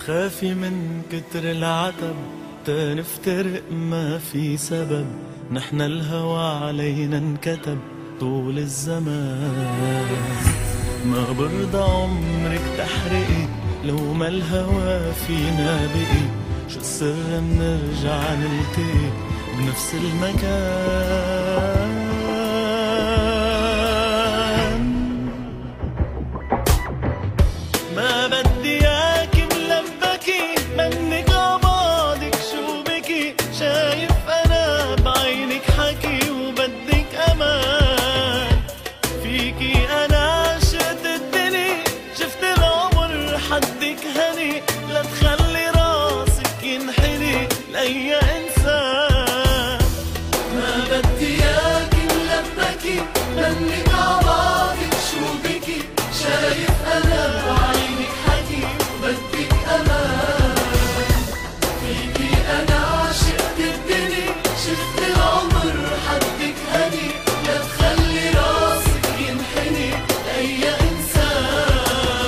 بتخافي من كتر العتب تنفترق ما في سبب، نحن الهوى علينا انكتب طول الزمان. ما برضى عمرك تحرقي لو ما الهوى فينا بقي، شو السر منرجع نلتقي بنفس المكان. ما بدي اياكي ملبكي منك عبادك شو بكي، شايف انا بعينك حكي وبدك امان. فيكي انا عشقت الدنيا، شفت العمر حدك هني، لا تخلي راسك ينحني لاي انسان. ما بدي اياكي ملبكي منك عبادك شو بكي، شايف انا بعينك حكي وبدك امان. فيكي انا عشقت الدنيا، شفت العمر حدك هني، لا تخلي راسك ينحني لاي انسان.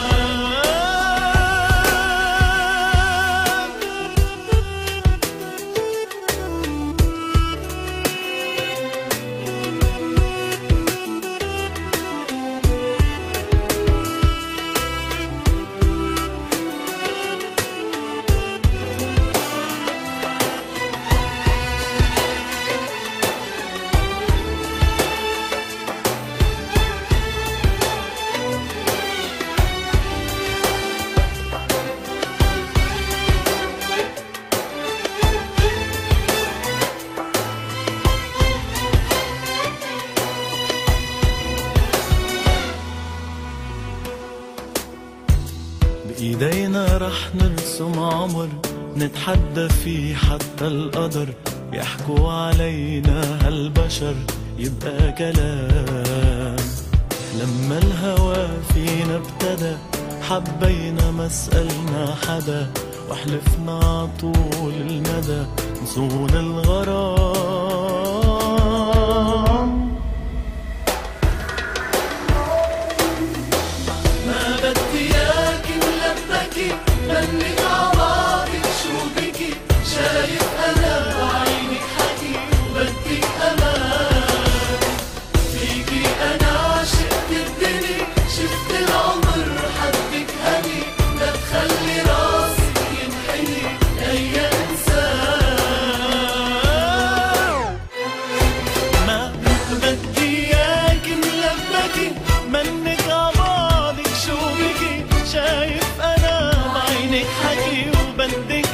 بإيدينا رح نرسم عمر نتحدى فيه حتى القدر، يحكوا علينا هالبشر يبقى كلام. لما الهوى فينا ابتدى حبينا ما سألنا حدا، وحلفنا عطول المدى نصون الغرام. ما بدي اياكي ملبكي منك عبادك شو بكي، شايف انا بعينك حكي وبدك امان. فيكي انا عشقت الدنيا، شفت العمر حدك هني، لا تخلي راسك ينحني لاي انسان. ما بدي اياكي ملبكي منك عبادك شو بكي، شايف انا بعينك حكي وبدك